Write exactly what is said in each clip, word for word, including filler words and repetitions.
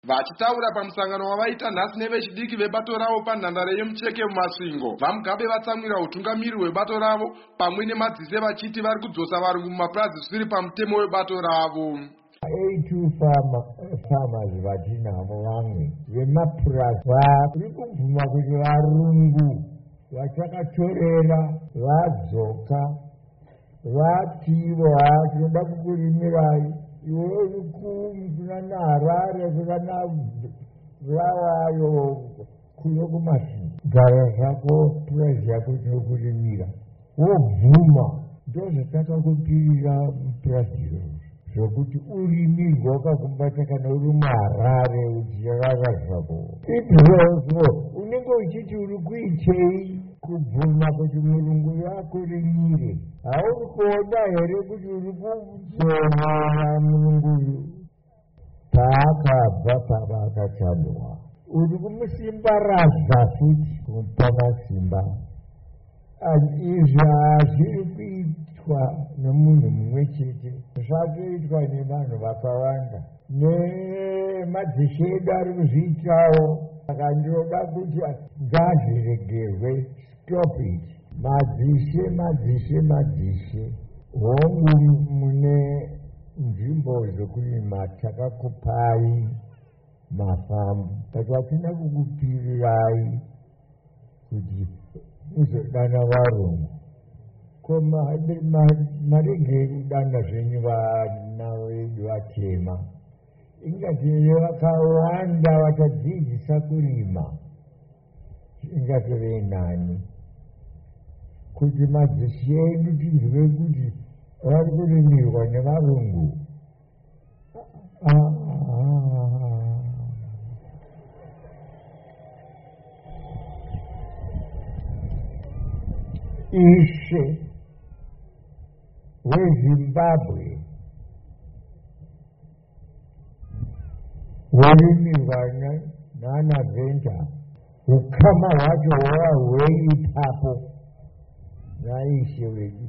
Vachitaura pamusangano wavaita nhasi nevechidiki vebato ravo panhandare yemucheke mumasvingo, vaMugabe vatsamwira utungamiri hwebato ravo pamwe nemadzise vachiti vari kudzosa varungu mumapurazi zvisiri pamutemo webato ravo. eighty farmers vatinavo vamwe vemapurazi vari kubvuma kuti varungu vachakatorera vadzoka vativo tinoda kukurimirai iwe uri kuna naHarare kuna Bulawayo kuno kumasvingo gara zvako purazi yako tinokurimira wobvuma ndozvatakakupirira purazi iroro zvokuti urimirwa wakakubata kana uri muHarare uchirara zvako izvozvo unenge uchiti uri kuitei kubvuma kuti murungu akurimire. Hauri kuona here kuti uri kudzorora murunguyu paakabva pavakatandwa uri kumusimbaradza futi kumupa masimba. Izvi hazviri kuitwa nemunhu mumwe chete, zvatoitwa nevanhu vakawanda, nemadzishe edu ari kuzviitawo. Saka ndinoda kuti ngazviregerwe. Stop it. Madzishe madzishe madzishe hongu mune nzvimbo dzokurima takakupai mafambu, saka hatina kukupirirai kuti uzodana varungu. Ko marege kudana zvenyu vana vedu vatema, ingati vakawanda vatadzidzisa kurima, ingatove nani kuti madzishe edu tizwe kuti vari kurimirwa nevarungu. Ishe weZimbabwe warimirwa naNavenda, ukama hwacho hwava hweipapo naishe wedu.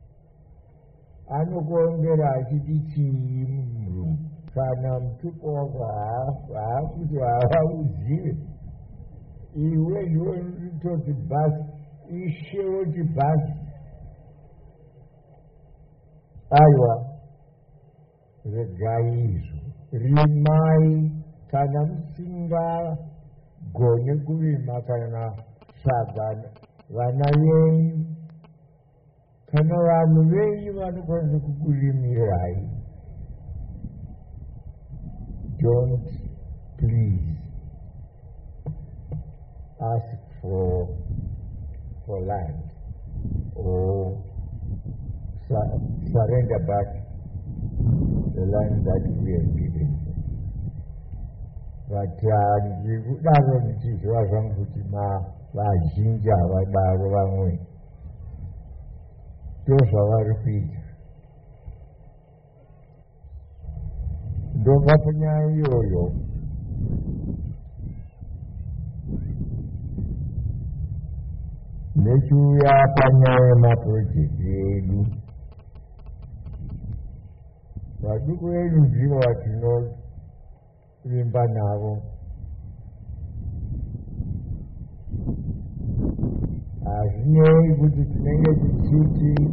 Anokuongera achiti chii murungu kana mutupo wako haakuti havauzive. Iwe ndiwe toti basi, ishe woti basi. Aiwa, regai izvo, rimai kana musingagone kurima kana saga vana venyu kana vanhu venyu vanokwanisa kukurimirai. Don't please ask for for land or su- surrender back the land that we have given. Vatangi kudaro ndichizva zvangu kuti vazhinji havadaro, vamwe ndozvavari kuita. Ndobva panyaya iyoyo nechiuya panyaya yemapurojekti edu. Vaduku vedu ndivo vatinovimba navo. Hazvinei kuti tinenge tichiti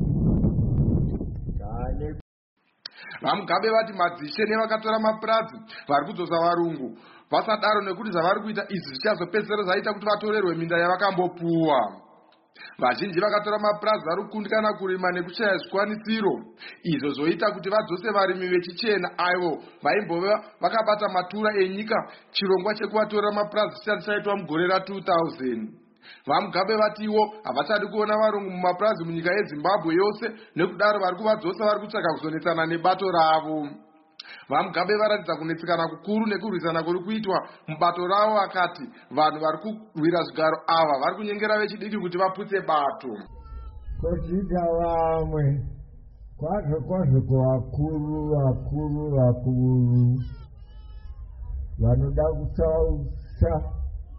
vaMugabe vati madzishe nevakatora mapurazi vari kudzosa varungu vasadaro, nekuti zvavari kuita izvi zvichazopedzisira zvaita kuti vatorerwe minda yavakambopuwa. Vazhinji vakatora mapurazi vari kukundikana kurima nekushaya zvikwanisiro, izvo zvoita kuti vadzose varimi vechichena avo vaimbove vakabata matura enyika chirongwa chekuvatorera mapurazi chisati chaitwa mugore ra-two thousand. VaMugabe vatiwo havachadi kuona varungu mumapurazi munyika yeZimbabwe yose, nekudaro vari kuvadzosa vari kutsvaka kuzonetsana nebato ravo. VaMugabe varatidza kunetsekana kukuru nekurwisana kuri kuitwa mubato ravo, vakati vanhu vari kurwira zvigaro ava vari kunyengera vechidiki kuti vaputse bato. Kochiita vamwe kwazvo kwazvo kuvakuru vakuru vakuru vanoda kutsausa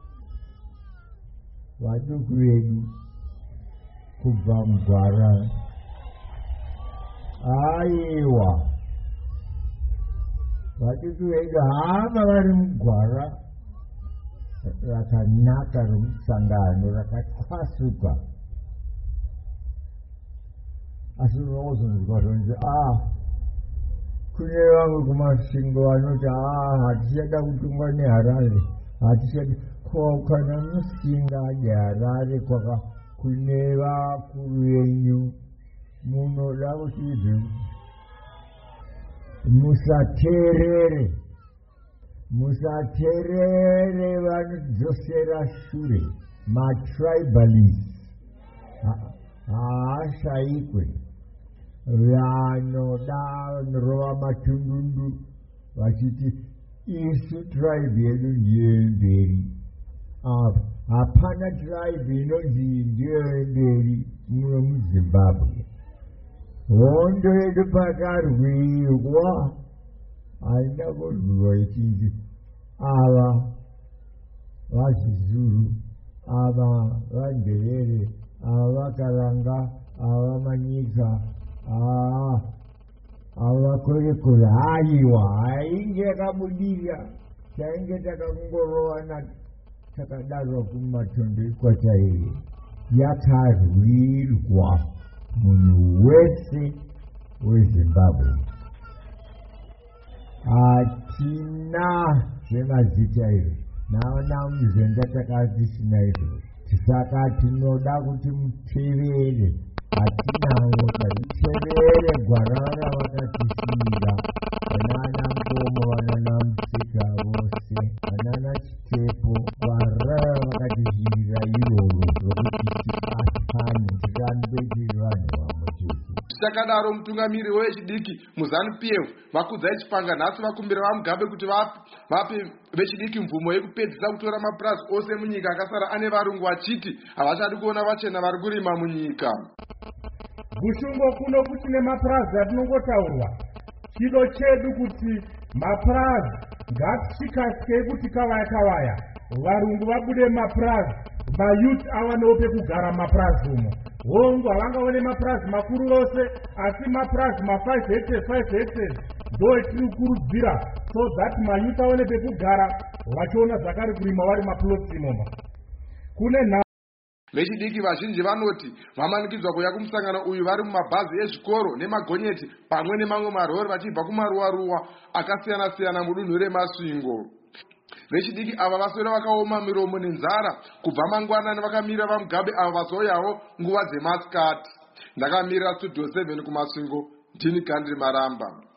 vaduku vedu kubva mugwara. Aiwa, vatiti veihamba vari mugwara rakanaka romusangano rakatwasuka. Asi unozonzwa zvonzi ah kune vamwe kumasvingo vanoti ah hatichada kutungwa neHarare, hatichada kana musinga neHarare kwaka kune vakuru venyu munoda kuti musateerere musateerere vanodzosera shure matribalists haashayikwe vanoda vanorova matundundu vachiti isu tribe yedu ndiyo mberi. Hapana tribe inonzi ndiyo mberi muno muZimbabwe. Hondo yedu pakarwirwa haina kurwiwa ichinzi ava vaZulu, ava vaNdebele, ava vaKaranga, ava Manyika, ava Korekore. Haiwa hainge yakabudira, tainge takangorovana takadaro kumatondo ikwachairi. Yakarwirwa munhu wese weZimbabwe. Hatina zvemazita izvo, naona muzenda takatisina izvo. Saka tinoda kuti mutevere, hatinawo titevere gwara ravakatisiyira vanana Mbomo, vanana Musika vose, vanana Chitepo, gwara vakatisiyira iroro rokuti tibatane tirambe tiri vanhu vamwe chete. Takadaro mutungamiri wechidiki muZanu P F vakudzai Chipanga nhasi vakumbira vaMugabe kuti vape vechidiki mvumo yekupedzisa kutora mapurazi ose munyika akasara ane varungu vachiti havachadi kuona vachena vari kurima munyika. Kushungo kuno kuti nemapurazi atinongotaurwa, chido chedu kuti mapurazi ngatishikasike kuti kawaya kawaya varungu vabude mapurazi, mayuth avanewo pekugara mapurazi umo. Hongu havangaone mapurazi makuru rose, asi mapurazi ma-five hectares five hectares ndo etiri kukurudzira so that mayuth aone pekugara vachiona zvakare kurima vari maplots imomo. Kune nha vechidiki vazhinji vanoti vamanikidzwa kuuya kumusangano uyu vari mumabhazi ezvikoro nemagonyeti pamwe nemamwe marori vachibva kumaruwa ruwa akasiyana siyana mudunhu reMasvingo. Vechidiki ava vaswera vakaoma miromo nenzara kubva mangwanani vakamira vaMugabe ava vazouyawo nguva dzemasikati. Ndakamirira studio seven kuMasvingo, ndini Gandhi Maramba.